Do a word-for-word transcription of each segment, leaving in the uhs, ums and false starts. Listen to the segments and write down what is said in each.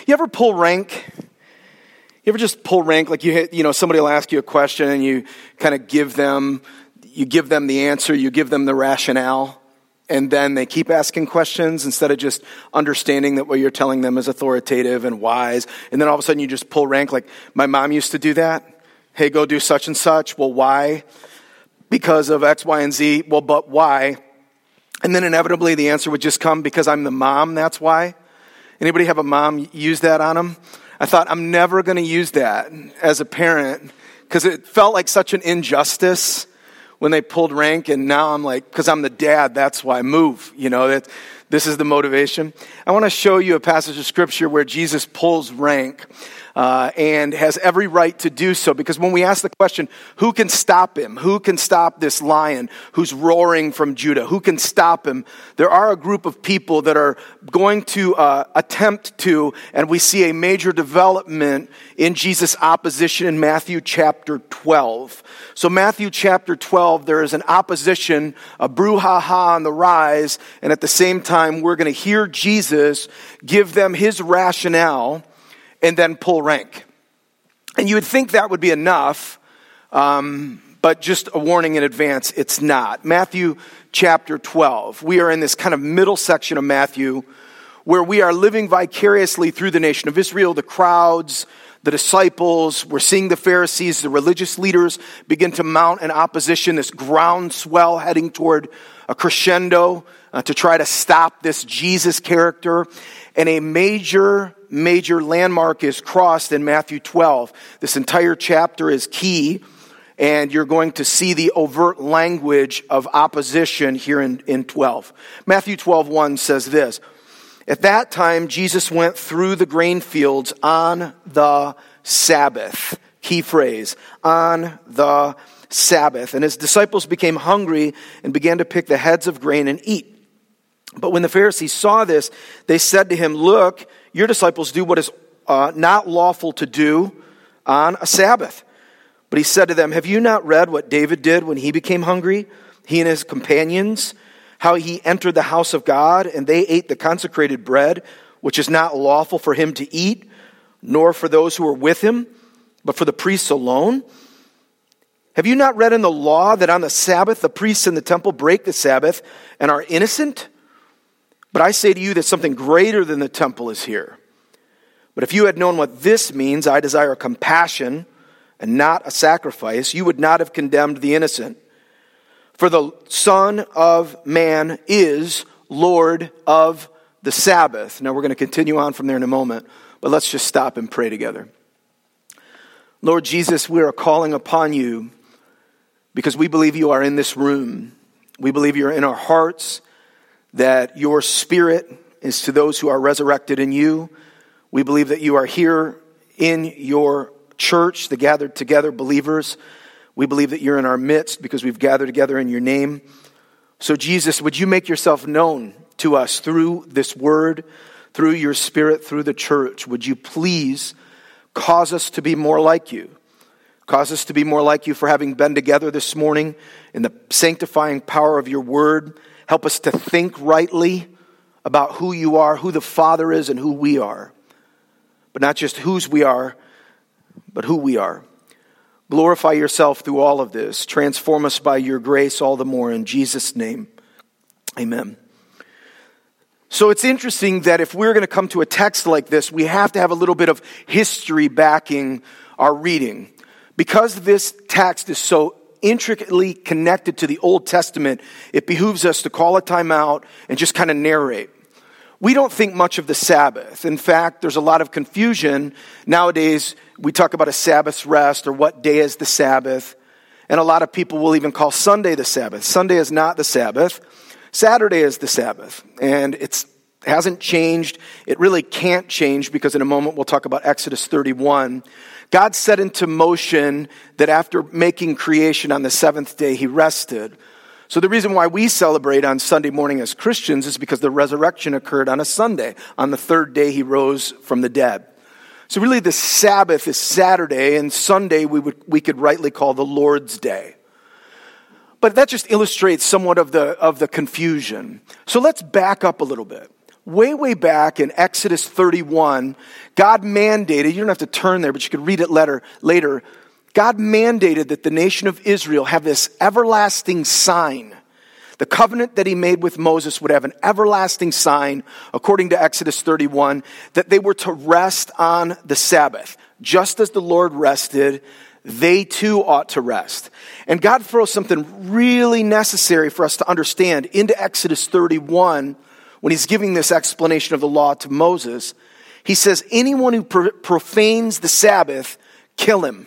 You ever pull rank? You ever just pull rank? Like you, hit, you know, somebody will ask you a question and you kind of give them, you give them the answer, you give them the rationale, and then they keep asking questions instead of just understanding that what you're telling them is authoritative and wise. And then all of a sudden you just pull rank. Like my mom used to do that. Hey, go do such and such. Well, why? Because of X, Y, and Z. Well, but why? And then inevitably the answer would just come, because I'm the mom, that's why. Anybody have a mom use that on them? I thought, I'm never going to use that as a parent, because it felt like such an injustice when they pulled rank, and now I'm like, because I'm the dad, that's why. Move, you know, that this is the motivation. I want to show you a passage of scripture where Jesus pulls rank. Uh, and has every right to do so, because when we ask the question, who can stop him? Who can stop this lion who's roaring from Judah? Who can stop him? There are a group of people that are going to uh, attempt to, and we see a major development in Jesus' opposition in Matthew chapter twelve. So Matthew chapter twelve, there is an opposition, a brouhaha on the rise, and at the same time, we're going to hear Jesus give them his rationale and then pull rank. And you would think that would be enough, um, but just a warning in advance, it's not. Matthew chapter twelve. We are in this kind of middle section of Matthew where we are living vicariously through the nation of Israel, the crowds, the disciples. We're seeing the Pharisees, the religious leaders begin to mount an opposition, this groundswell heading toward a crescendo uh, to try to stop this Jesus character. And a major, major landmark is crossed in Matthew twelve. This entire chapter is key, and you're going to see the overt language of opposition here in, in twelve. Matthew twelve one says this: At that time, Jesus went through the grain fields on the Sabbath. Key phrase, on the Sabbath. And his disciples became hungry and began to pick the heads of grain and eat. But when the Pharisees saw this, they said to him, Look, your disciples do what is uh, not lawful to do on a Sabbath. But he said to them, Have you not read what David did when he became hungry, he and his companions? How he entered the house of God, and they ate the consecrated bread, which is not lawful for him to eat, nor for those who are with him, but for the priests alone. Have you not read in the law that on the Sabbath the priests in the temple break the Sabbath and are innocent? But I say to you that something greater than the temple is here. But if you had known what this means, I desire compassion and not a sacrifice, you would not have condemned the innocent. For the Son of Man is Lord of the Sabbath. Now we're going to continue on from there in a moment, but let's just stop and pray together. Lord Jesus, we are calling upon you because we believe you are in this room. We believe you're in our hearts, that your Spirit is to those who are resurrected in you. We believe that you are here in your church, the gathered together believers. We believe that you're in our midst because we've gathered together in your name. So Jesus, would you make yourself known to us through this word, through your Spirit, through the church? Would you please cause us to be more like you? Cause us to be more like you for having been together this morning in the sanctifying power of your word. Help us to think rightly about who you are, who the Father is, and who we are. But not just whose we are, but who we are. Glorify yourself through all of this. Transform us by your grace all the more. In Jesus' name, amen. So it's interesting that if we're going to come to a text like this, we have to have a little bit of history backing our reading. Because this text is so intricately connected to the Old Testament, it behooves us to call a time out and just kind of narrate. We don't think much of the Sabbath. In fact, there's a lot of confusion. Nowadays, we talk about a Sabbath rest or what day is the Sabbath. And a lot of people will even call Sunday the Sabbath. Sunday is not the Sabbath. Saturday is the Sabbath. And it's hasn't changed. It really can't change because in a moment we'll talk about Exodus thirty-one. God set into motion that after making creation on the seventh day, he rested. So the reason why we celebrate on Sunday morning as Christians is because the resurrection occurred on a Sunday. On the third day, he rose from the dead. So really the Sabbath is Saturday, and Sunday we would we could rightly call the Lord's Day. But that just illustrates somewhat of the of the confusion. So let's back up a little bit. way, way back in Exodus thirty-one, God mandated, you don't have to turn there, but you could read it later, later. God mandated that the nation of Israel have this everlasting sign. The covenant that he made with Moses would have an everlasting sign, according to Exodus thirty-one, that they were to rest on the Sabbath. Just as the Lord rested, they too ought to rest. And God throws something really necessary for us to understand into Exodus thirty-one when he's giving this explanation of the law to Moses. He says, anyone who pro- profanes the Sabbath, kill him.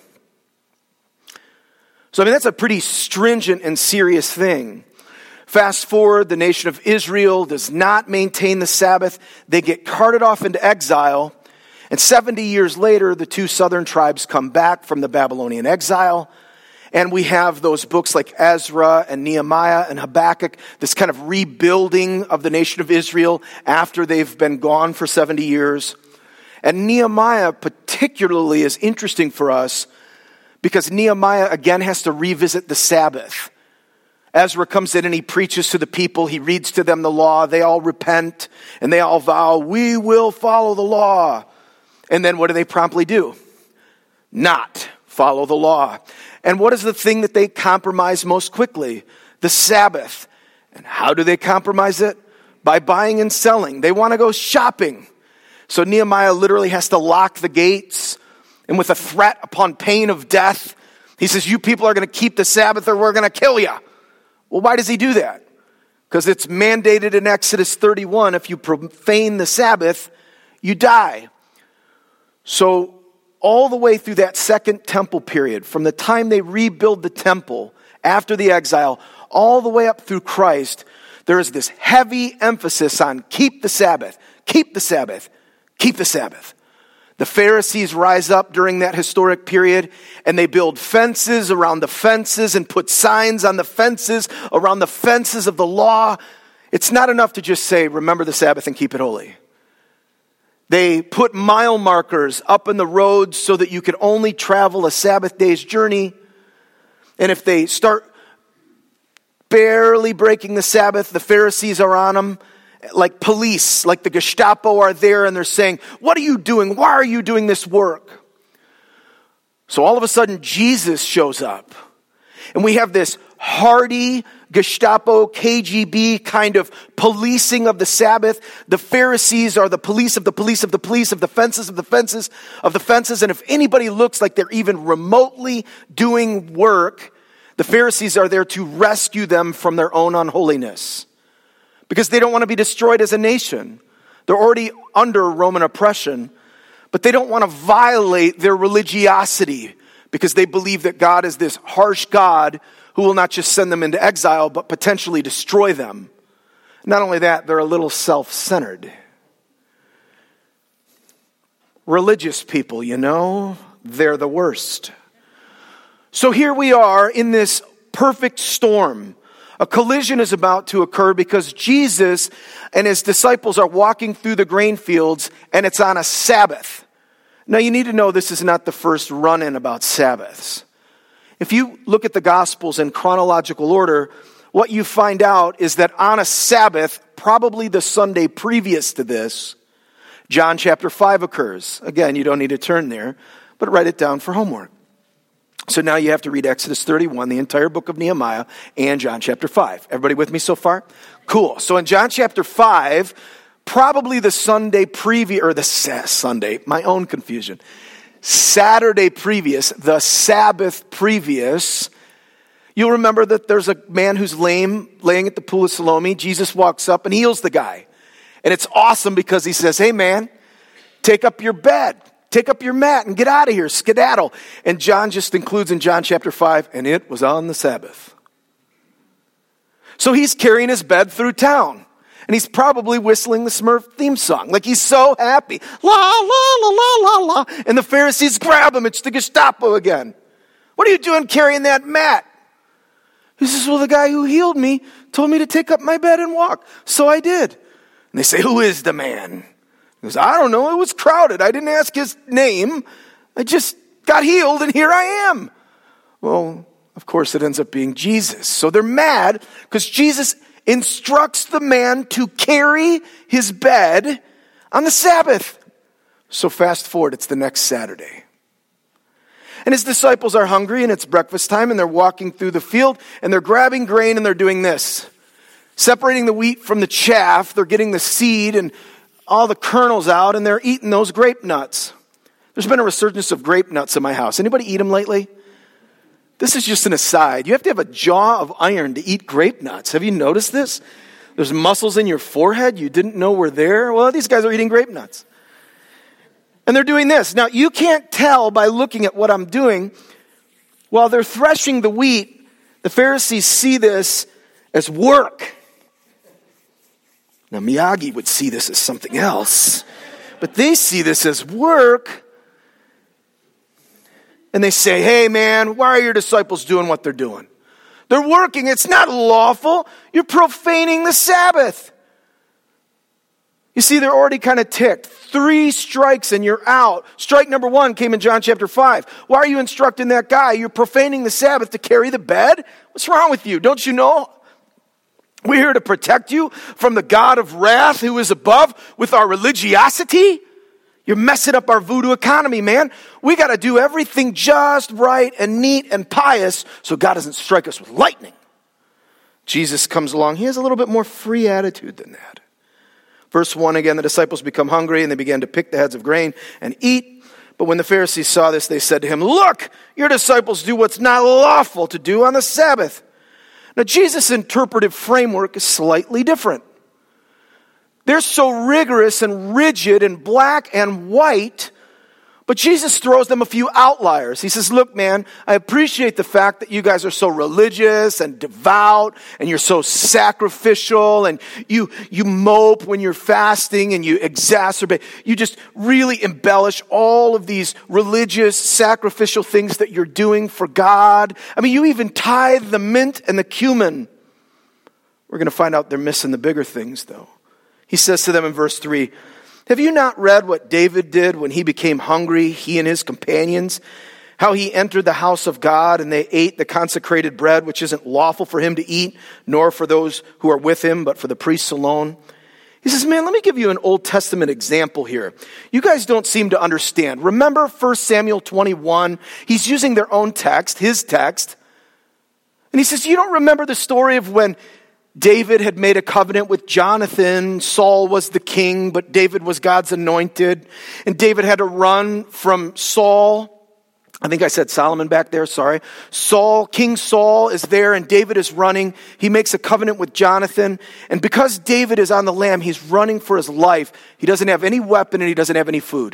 So I mean, that's a pretty stringent and serious thing. Fast forward, the nation of Israel does not maintain the Sabbath. They get carted off into exile. And seventy years later, the two southern tribes come back from the Babylonian exile. And we have those books like Ezra and Nehemiah and Habakkuk, this kind of rebuilding of the nation of Israel after they've been gone for seventy years. And Nehemiah particularly is interesting for us because Nehemiah again has to revisit the Sabbath. Ezra comes in and he preaches to the people. He reads to them the law. They all repent and they all vow, we will follow the law. And then what do they promptly do? Not follow the law. And what is the thing that they compromise most quickly? The Sabbath. And how do they compromise it? By buying and selling. They want to go shopping. So Nehemiah literally has to lock the gates. And with a threat upon pain of death, he says, you people are going to keep the Sabbath or we're going to kill you. Well, why does he do that? Because it's mandated in Exodus thirty-one, if you profane the Sabbath, you die. So all the way through that second temple period, from the time they rebuild the temple after the exile, all the way up through Christ, there is this heavy emphasis on keep the Sabbath, keep the Sabbath, keep the Sabbath. The Pharisees rise up during that historic period and they build fences around the fences and put signs on the fences around the fences of the law. It's not enough to just say, remember the Sabbath and keep it holy. They put mile markers up in the roads so that you could only travel a Sabbath day's journey. And if they start barely breaking the Sabbath, the Pharisees are on them. Like police, like the Gestapo are there and they're saying, what are you doing? Why are you doing this work? So all of a sudden Jesus shows up. And we have this hardy Gestapo, K G B kind of policing of the Sabbath. The Pharisees are the police of the police of the police of the fences of the fences of the fences. And if anybody looks like they're even remotely doing work, the Pharisees are there to rescue them from their own unholiness. Because they don't want to be destroyed as a nation. They're already under Roman oppression, but they don't want to violate their religiosity because they believe that God is this harsh God who will not just send them into exile, but potentially destroy them. Not only that, they're a little self-centered. Religious people, you know, they're the worst. So here we are in this perfect storm. A collision is about to occur because Jesus and his disciples are walking through the grain fields and it's on a Sabbath. Now you need to know this is not the first run-in about Sabbaths. If you look at the Gospels in chronological order, what you find out is that on a Sabbath, probably the Sunday previous to this, John chapter five occurs. Again, you don't need to turn there, but write it down for homework. So now you have to read Exodus thirty-one, the entire book of Nehemiah, and John chapter five. Everybody with me so far? Cool. So in John chapter five, probably the Sunday previous, or the sa- Sunday, my own confusion. Saturday previous, the Sabbath previous, you'll remember that there's a man who's lame laying at the pool of Siloam. Jesus walks up and heals the guy. And it's awesome because he says, hey man, take up your bed. Take up your mat and get out of here, skedaddle. And John just includes in John chapter five, and it was on the Sabbath. So he's carrying his bed through town. And he's probably whistling the Smurf theme song. Like he's so happy. La, la, la, la, la, la. And the Pharisees grab him. It's the Gestapo again. What are you doing carrying that mat? He says, well, the guy who healed me told me to take up my bed and walk. So I did. And they say, who is the man? He goes, I don't know, it was crowded. I didn't ask his name. I just got healed and here I am. Well, of course it ends up being Jesus. So they're mad because Jesus instructs the man to carry his bed on the Sabbath. So fast forward, it's the next Saturday. And his disciples are hungry and it's breakfast time and they're walking through the field and they're grabbing grain and they're doing this. Separating the wheat from the chaff, they're getting the seed and all the kernels out and they're eating those grape nuts. There's been a resurgence of grape nuts in my house. Anybody eat them lately? This is just an aside. You have to have a jaw of iron to eat grape nuts. Have you noticed this? There's muscles in your forehead you didn't know were there. Well, these guys are eating grape nuts. And they're doing this. Now, you can't tell by looking at what I'm doing. While they're threshing the wheat, the Pharisees see this as work. Now, Miyagi would see this as something else. But they see this as work. And they say, hey, man, why are your disciples doing what they're doing? They're working. It's not lawful. You're profaning the Sabbath. You see, they're already kind of ticked. Three strikes and you're out. Strike number one came in John chapter five. Why are you instructing that guy? You're profaning the Sabbath to carry the bed? What's wrong with you? Don't you know? We're here to protect you from the God of wrath who is above with our religiosity. You're messing up our voodoo economy, man. We got to do everything just right and neat and pious so God doesn't strike us with lightning. Jesus comes along. He has a little bit more free attitude than that. Verse one again, the disciples become hungry and they began to pick the heads of grain and eat. But when the Pharisees saw this, they said to him, look, your disciples do what's not lawful to do on the Sabbath. Now, Jesus' interpretive framework is slightly different. They're so rigorous and rigid and black and white, but Jesus throws them a few outliers. He says, look, man, I appreciate the fact that you guys are so religious and devout and you're so sacrificial and you, you mope when you're fasting and you exacerbate. You just really embellish all of these religious, sacrificial things that you're doing for God. I mean, you even tithe the mint and the cumin. We're going to find out they're missing the bigger things, though. He says to them in verse three, have you not read what David did when he became hungry, he and his companions? How he entered the house of God and they ate the consecrated bread, which isn't lawful for him to eat, nor for those who are with him, but for the priests alone. He says, man, let me give you an Old Testament example here. You guys don't seem to understand. Remember First Samuel twenty-one? He's using their own text, his text. And he says, you don't remember the story of when David had made a covenant with Jonathan. Saul was the king, but David was God's anointed. And David had to run from Saul. I think I said Solomon back there, sorry. Saul, King Saul is there and David is running. He makes a covenant with Jonathan. And because David is on the lam, he's running for his life. He doesn't have any weapon and he doesn't have any food.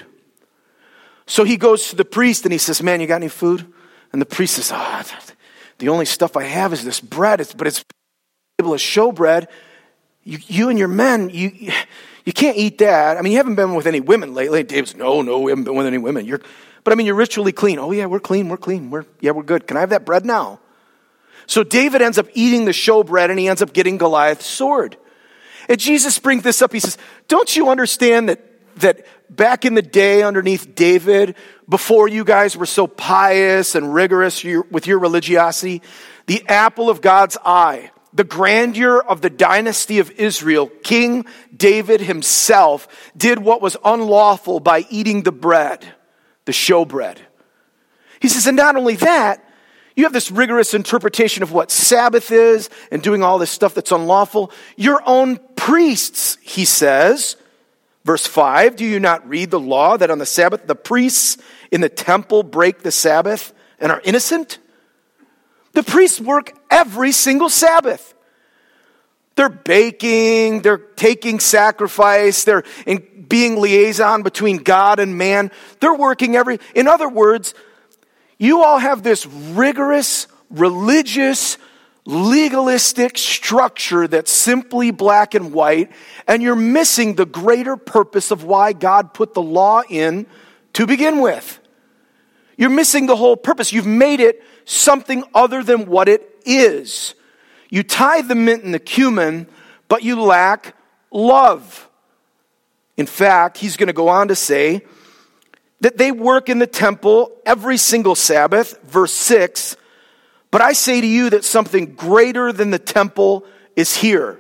So he goes to the priest and he says, man, you got any food? And the priest says, ah, oh, the only stuff I have is this bread, it's, but it's able to show bread. You, you and your men, you you can't eat that. I mean, you haven't been with any women lately. David's, no, no, we haven't been with any women. You're, but I mean, you're ritually clean. Oh yeah, we're clean, we're clean. We're yeah, we're good. Can I have that bread now? So David ends up eating the show bread and he ends up getting Goliath's sword. And Jesus brings this up. He says, don't you understand that that back in the day underneath David, before you guys were so pious and rigorous with your religiosity, the apple of God's eye, the grandeur of the dynasty of Israel, King David himself did what was unlawful by eating the bread, the showbread. He says, and not only that, you have this rigorous interpretation of what Sabbath is and doing all this stuff that's unlawful. Your own priests, he says, verse five, do you not read the law that on the Sabbath the priests in the temple break the Sabbath and are innocent? The priests work every single Sabbath. They're baking, they're taking sacrifice, they're in being liaison between God and man. They're working every, in other words, you all have this rigorous, religious, legalistic structure that's simply black and white, and you're missing the greater purpose of why God put the law in to begin with. You're missing the whole purpose. You've made it something other than what it is. You tithe the mint and the cumin, but you lack love. In fact, he's going to go on to say that they work in the temple every single Sabbath, verse six, but I say to you that something greater than the temple is here.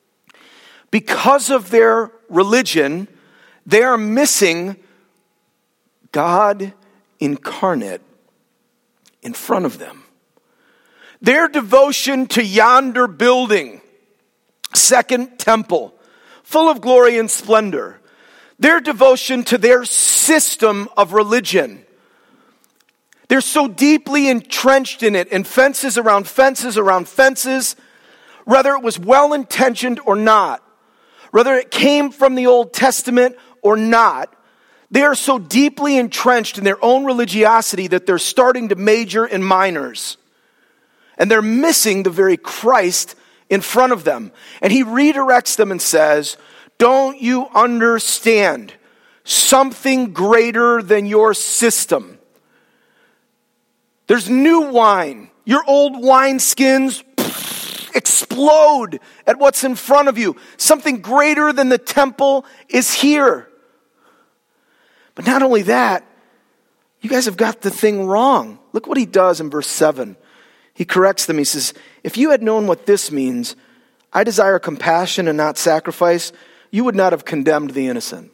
Because of their religion, they are missing God incarnate in front of them. Their devotion to yonder building, second temple, full of glory and splendor. Their devotion to their system of religion. They're so deeply entrenched in it, and fences around fences around fences, whether it was well-intentioned or not, whether it came from the Old Testament or not, they are so deeply entrenched in their own religiosity that they're starting to major in minors. And they're missing the very Christ in front of them. And he redirects them and says, don't you understand something greater than your system? There's new wine. Your old wineskins explode at what's in front of you. Something greater than the temple is here. But not only that, you guys have got the thing wrong. Look what he does in verse seven. He corrects them. He says, if you had known what this means, I desire compassion and not sacrifice, you would not have condemned the innocent.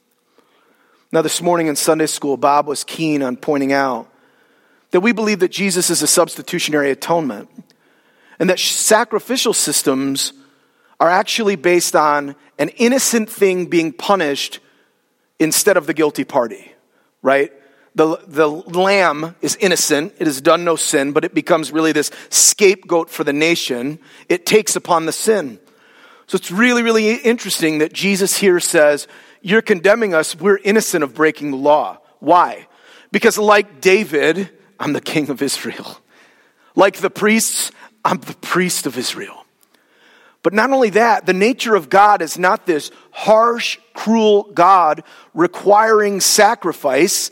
Now this morning in Sunday school, Bob was keen on pointing out that we believe that Jesus is a substitutionary atonement and that sacrificial systems are actually based on an innocent thing being punished instead of the guilty party, right? The, the lamb is innocent. It has done no sin, but it becomes really this scapegoat for the nation. It takes upon the sin. So it's really, really interesting that Jesus here says, you're condemning us. We're innocent of breaking the law. Why? Because like David, I'm the king of Israel. Like the priests, I'm the priest of Israel. But not only that, the nature of God is not this harsh, cruel God requiring sacrifice.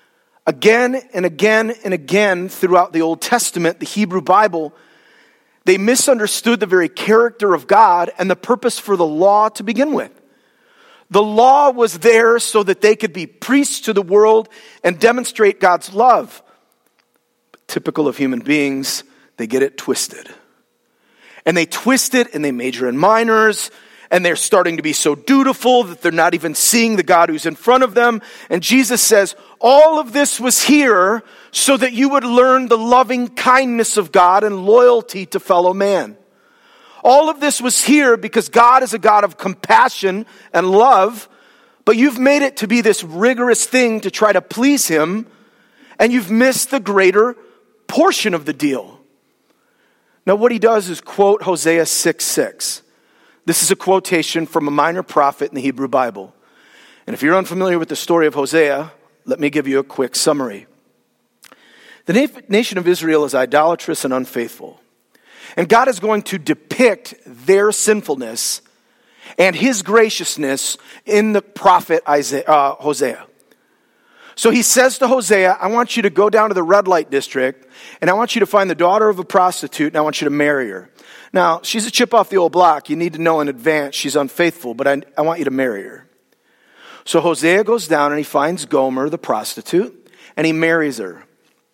Again and again and again throughout the Old Testament, the Hebrew Bible, they misunderstood the very character of God and the purpose for the law to begin with. The law was there so that they could be priests to the world and demonstrate God's love. But typical of human beings, they get it twisted. And they twist it and they major in minors. And they're starting to be so dutiful that they're not even seeing the God who's in front of them. And Jesus says, all of this was here so that you would learn the loving kindness of God and loyalty to fellow man. All of this was here because God is a God of compassion and love, but you've made it to be this rigorous thing to try to please him, and you've missed the greater portion of the deal. Now what he does is quote Hosea six six. This is a quotation from a minor prophet in the Hebrew Bible. And if you're unfamiliar with the story of Hosea, let me give you a quick summary. The na- nation of Israel is idolatrous and unfaithful. And God is going to depict their sinfulness and his graciousness in the prophet Isaiah, uh, Hosea. So he says to Hosea, I want you to go down to the red light district, and I want you to find the daughter of a prostitute, and I want you to marry her. Now, she's a chip off the old block. You need to know in advance she's unfaithful, but I, I want you to marry her. So Hosea goes down and he finds Gomer, the prostitute, and he marries her.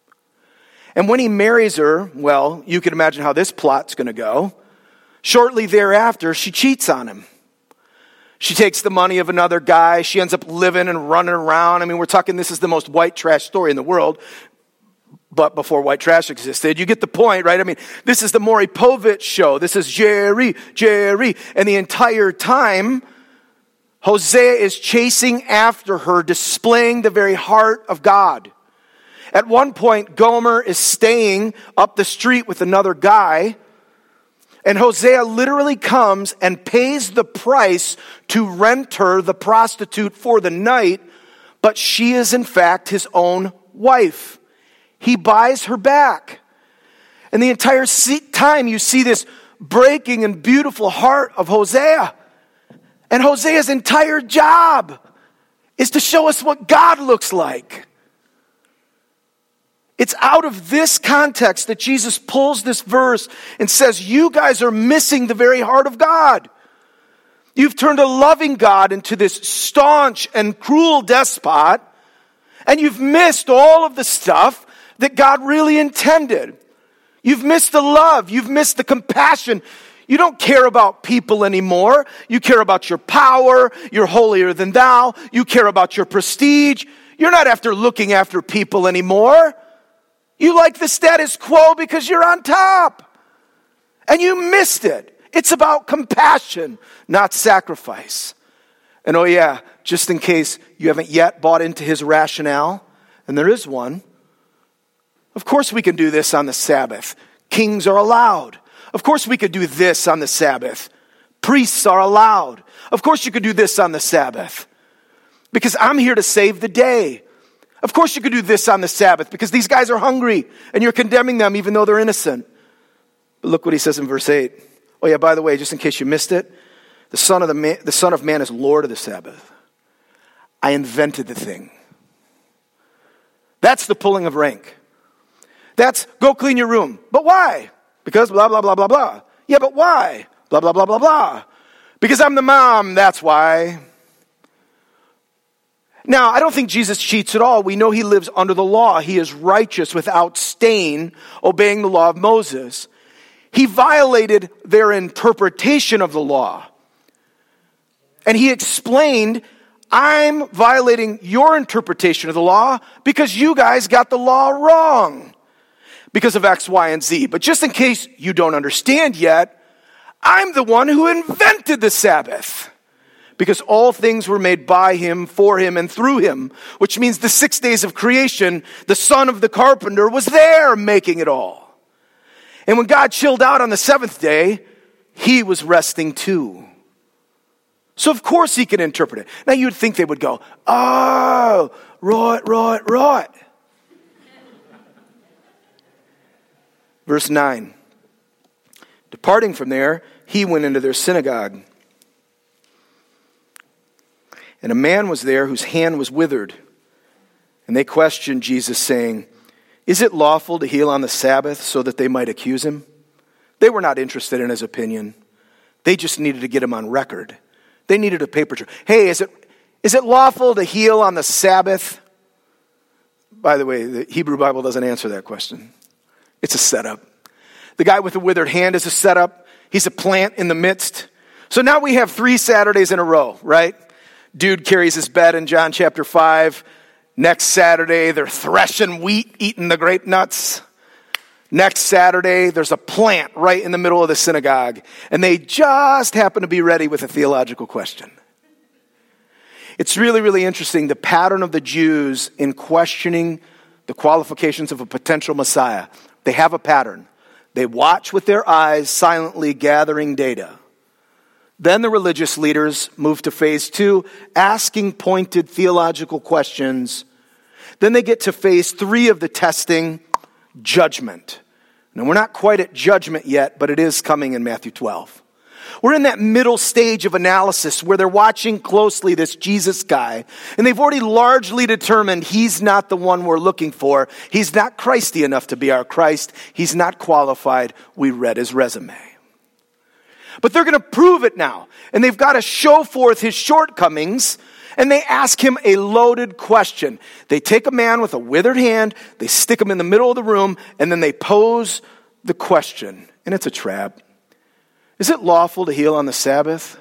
And when he marries her, well, you can imagine how this plot's going to go. Shortly thereafter, she cheats on him. She takes the money of another guy. She ends up living and running around. I mean, we're talking, this is the most white trash story in the world. But before white trash existed, you get the point, right? I mean, this is the Maury Povich show. This is Jerry, Jerry. And the entire time, Hosea is chasing after her, displaying the very heart of God. At one point, Gomer is staying up the street with another guy, and Hosea literally comes and pays the price to rent her, the prostitute, for the night, but she is in fact his own wife. He buys her back. And the entire time you see this breaking and beautiful heart of Hosea. And Hosea's entire job is to show us what God looks like. It's out of this context that Jesus pulls this verse and says, you guys are missing the very heart of God. You've turned a loving God into this staunch and cruel despot, and you've missed all of the stuff that God really intended. You've missed the love. You've missed the compassion. You don't care about people anymore. You care about your power. You're holier than thou. You care about your prestige. You're not after looking after people anymore. You like the status quo because you're on top. And you missed it. It's about compassion, not sacrifice. And oh yeah, just in case you haven't yet bought into his rationale, and there is one, of course we can do this on the Sabbath. Kings are allowed. Of course we could do this on the Sabbath. Priests are allowed. Of course you could do this on the Sabbath. Because I'm here to save the day. Of course you could do this on the Sabbath because these guys are hungry and you're condemning them even though they're innocent. But look what he says in verse eight. Oh yeah, by the way, just in case you missed it, the Son of the man, the Son of Man is Lord of the Sabbath. I invented the thing. That's the pulling of rank. That's go clean your room. But why? Because blah, blah, blah, blah, blah. Yeah, but why? Blah, blah, blah, blah, blah. Because I'm the mom, that's why. Now, I don't think Jesus cheats at all. We know he lives under the law. He is righteous without stain, obeying the law of Moses. He violated their interpretation of the law. And he explained, I'm violating your interpretation of the law because you guys got the law wrong. Because of X, Y, and Z. But just in case you don't understand yet, I'm the one who invented the Sabbath. Because all things were made by him, for him, and through him. Which means the six days of creation, the son of the carpenter was there making it all. And when God chilled out on the seventh day, he was resting too. So of course he can interpret it. Now you'd think they would go, oh, right, right, right. Verse nine. Departing from there, he went into their synagogue. And a man was there whose hand was withered. And they questioned Jesus, saying, is it lawful to heal on the Sabbath so that they might accuse him? They were not interested in his opinion. They just needed to get him on record. They needed a paper trail. Hey, is it, is it lawful to heal on the Sabbath? By the way, the Hebrew Bible doesn't answer that question. It's a setup. The guy with the withered hand is a setup. He's a plant in the midst. So now we have three Saturdays in a row, right? Dude carries his bed in John chapter five. Next Saturday, they're threshing wheat, eating the grape nuts. Next Saturday, there's a plant right in the middle of the synagogue. And they just happen to be ready with a theological question. It's really, really interesting, the pattern of the Jews in questioning the qualifications of a potential Messiah. They have a pattern. They watch with their eyes, silently gathering data. Then the religious leaders move to phase two, asking pointed theological questions. Then they get to phase three of the testing, judgment. Now we're not quite at judgment yet, but it is coming in Matthew twelve. We're in that middle stage of analysis where they're watching closely this Jesus guy, and they've already largely determined he's not the one we're looking for. He's not Christy enough to be our Christ. He's not qualified. We read his resume. But they're going to prove it now. And they've got to show forth his shortcomings. And they ask him a loaded question. They take a man with a withered hand, they stick him in the middle of the room, and then they pose the question. And it's a trap. Is it lawful to heal on the Sabbath?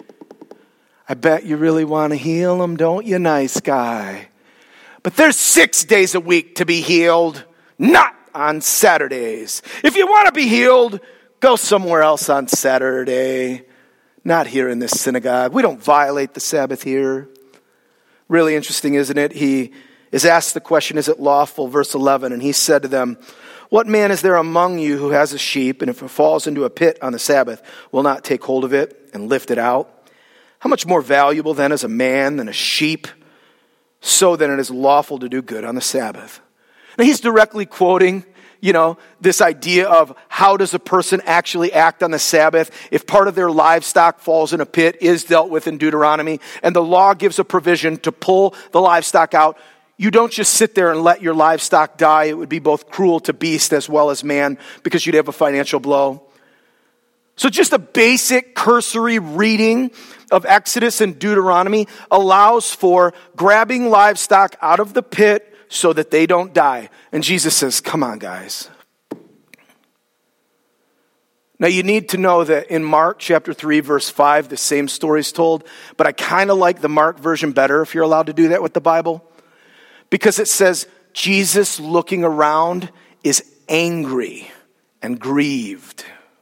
I bet you really want to heal him, don't you, nice guy? But there's six days a week to be healed, not on Saturdays. If you want to be healed, go somewhere else on Saturday, not here in this synagogue. We don't violate the Sabbath here. Really interesting, isn't it? He is asked the question, is it lawful? Verse eleven, and he said to them, what man is there among you who has a sheep, and if it falls into a pit on the Sabbath, will not take hold of it and lift it out? How much more valuable then is a man than a sheep? So then it is lawful to do good on the Sabbath. Now he's directly quoting, you know, this idea of how does a person actually act on the Sabbath if part of their livestock falls in a pit, is dealt with in Deuteronomy, and the law gives a provision to pull the livestock out. You don't just sit there and let your livestock die. It would be both cruel to beast as well as man because you'd have a financial blow. So just a basic cursory reading of Exodus and Deuteronomy allows for grabbing livestock out of the pit so that they don't die. And Jesus says, come on, guys. Now you need to know that in Mark chapter three, verse five, the same story is told, but I kind of like the Mark version better if you're allowed to do that with the Bible, because it says Jesus looking around is angry and grieved.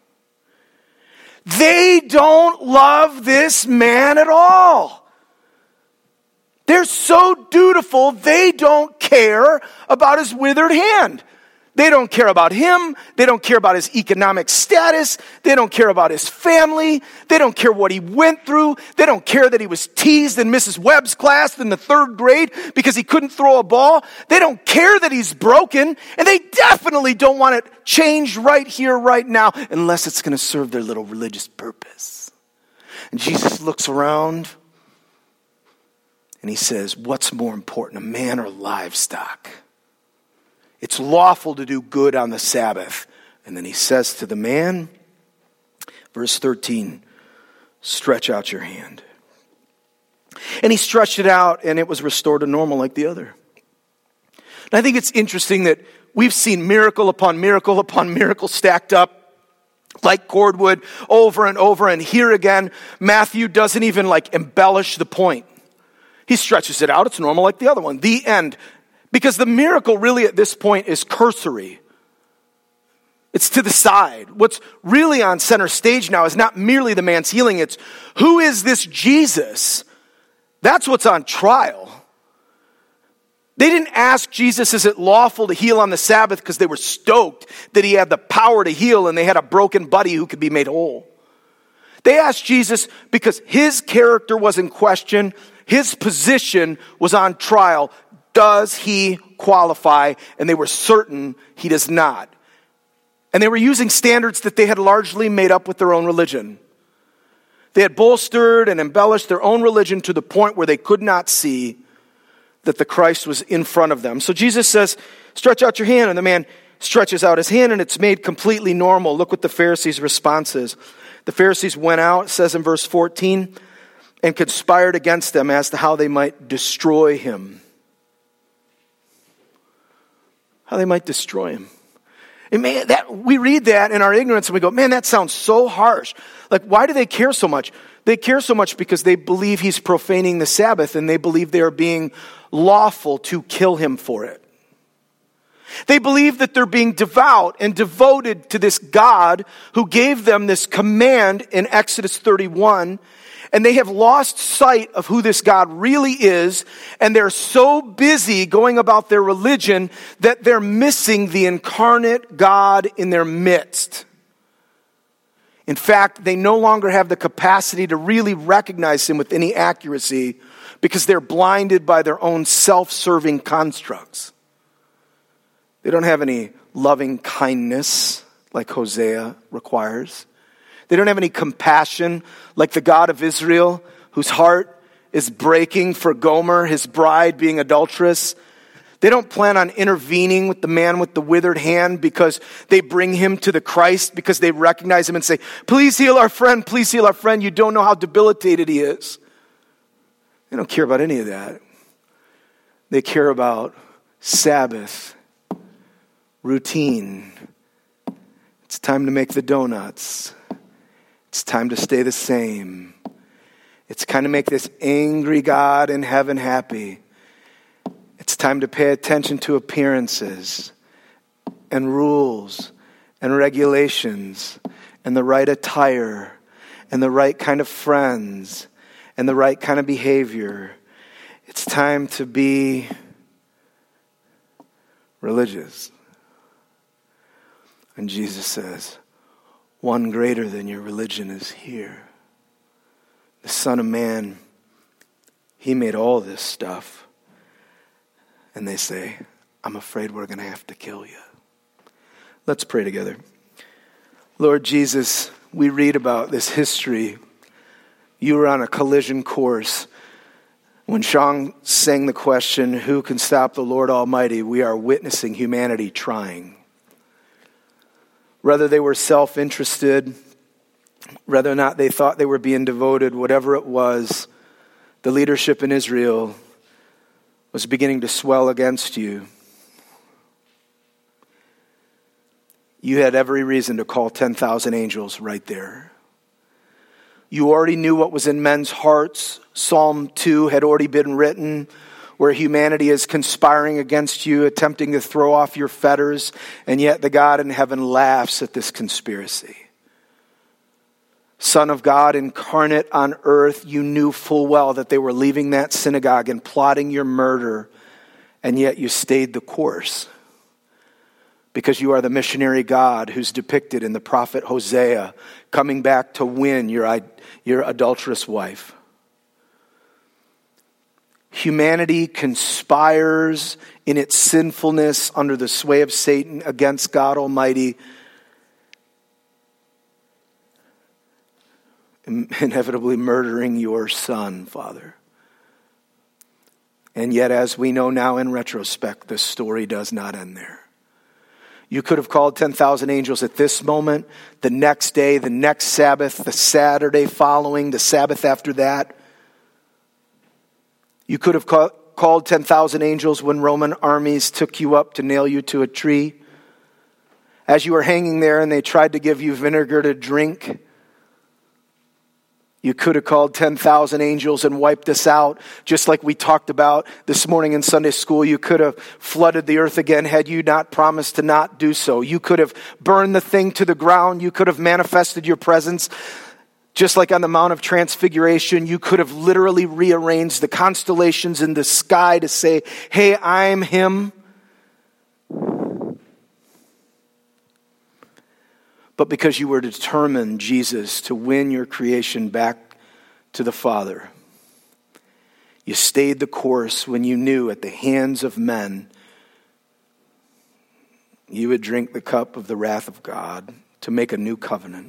They don't love this man at all. They're so dutiful, they don't care about his withered hand. They don't care about him. They don't care about his economic status. They don't care about his family. They don't care what he went through. They don't care that he was teased in Missus Webb's class in the third grade because he couldn't throw a ball. They don't care that he's broken. And they definitely don't want it changed right here, right now, unless it's going to serve their little religious purpose. And Jesus looks around and he says, what's more important, a man or livestock? It's lawful to do good on the Sabbath. And then he says to the man, verse thirteen, stretch out your hand. And he stretched it out and it was restored to normal like the other. And I think it's interesting that we've seen miracle upon miracle upon miracle stacked up like cordwood over and over. And here again, Matthew doesn't even like embellish the point. He stretches it out. It's normal like the other one. The end. Because the miracle really at this point is cursory. It's to the side. What's really on center stage now is not merely the man's healing. It's who is this Jesus? That's what's on trial. They didn't ask Jesus, is it lawful to heal on the Sabbath, because they were stoked that he had the power to heal and they had a broken buddy who could be made whole. They asked Jesus because his character was in question. His position was on trial. Does he qualify? And they were certain he does not. And they were using standards that they had largely made up with their own religion. They had bolstered and embellished their own religion to the point where they could not see that the Christ was in front of them. So Jesus says, stretch out your hand. And the man stretches out his hand and it's made completely normal. Look what the Pharisees' response is. The Pharisees went out, it says in verse fourteen, and conspired against them as to how they might destroy him. How they might destroy him. And man, that, we read that in our ignorance and we go, man, that sounds so harsh. Like, why do they care so much? They care so much because they believe he's profaning the Sabbath and they believe they are being lawful to kill him for it. They believe that they're being devout and devoted to this God who gave them this command in Exodus thirty-one. And they have lost sight of who this God really is. And they're so busy going about their religion that they're missing the incarnate God in their midst. In fact, they no longer have the capacity to really recognize him with any accuracy because they're blinded by their own self-serving constructs. They don't have any loving kindness like Hosea requires. They don't have any compassion like the God of Israel, whose heart is breaking for Gomer, his bride being adulterous. They don't plan on intervening with the man with the withered hand because they bring him to the Christ, because they recognize him and say, please heal our friend, please heal our friend. You don't know how debilitated he is. They don't care about any of that. They care about Sabbath, routine. It's time to make the donuts. It's time to stay the same. It's kind of make this angry God in heaven happy. It's time to pay attention to appearances and rules and regulations and the right attire and the right kind of friends and the right kind of behavior. It's time to be religious. And Jesus says, one greater than your religion is here. The Son of Man, he made all this stuff. And they say, I'm afraid we're going to have to kill you. Let's pray together. Lord Jesus, we read about this history. You were on a collision course. When Sean sang the question, who can stop the Lord Almighty? We are witnessing humanity trying. Whether they were self-interested, whether or not they thought they were being devoted, whatever it was, the leadership in Israel was beginning to swell against you. you had every reason to call ten thousand angels right there. You already knew what was in men's hearts. Psalm two had already been written, where humanity is conspiring against you, attempting to throw off your fetters, and yet the God in heaven laughs at this conspiracy. Son of God incarnate on earth, you knew full well that they were leaving that synagogue and plotting your murder, and yet you stayed the course. Because you are the missionary God who's depicted in the prophet Hosea, coming back to win your, your adulterous wife. Humanity conspires in its sinfulness under the sway of Satan against God Almighty, inevitably murdering your son, Father. And yet, as we know now in retrospect, the story does not end there. You could have called ten thousand angels at this moment, the next day, the next Sabbath, the Saturday following, the Sabbath after that. You could have call, called ten thousand angels when Roman armies took you up to nail you to a tree. As you were hanging there and they tried to give you vinegar to drink, you could have called ten thousand angels and wiped us out, just like we talked about this morning in Sunday school. You could have flooded the earth again had you not promised to not do so. You could have burned the thing to the ground. You could have manifested your presence. Just like on the Mount of Transfiguration, you could have literally rearranged the constellations in the sky to say, hey, I'm him. But because you were determined, Jesus, to win your creation back to the Father, you stayed the course when you knew at the hands of men you would drink the cup of the wrath of God to make a new covenant.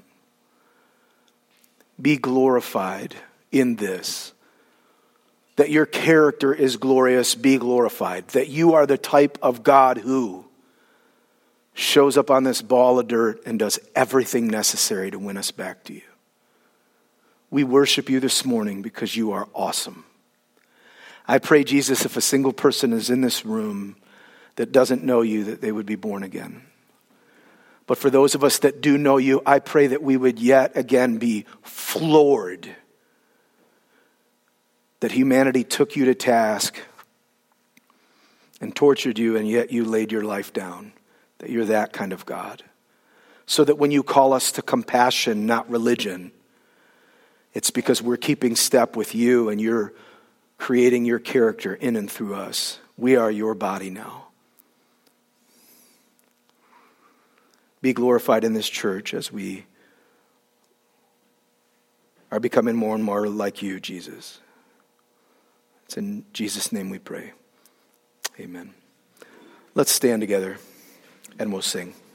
Be glorified in this. That your character is glorious, be glorified. That you are the type of God who shows up on this ball of dirt and does everything necessary to win us back to you. We worship you this morning because you are awesome. I pray, Jesus, if a single person is in this room that doesn't know you, that they would be born again. But for those of us that do know you, I pray that we would yet again be floored that humanity took you to task and tortured you, and yet you laid your life down. That you're that kind of God. So that when you call us to compassion, not religion, it's because we're keeping step with you and you're creating your character in and through us. We are your body now. Be glorified in this church as we are becoming more and more like you, Jesus. It's in Jesus' name we pray. Amen. Let's stand together and we'll sing.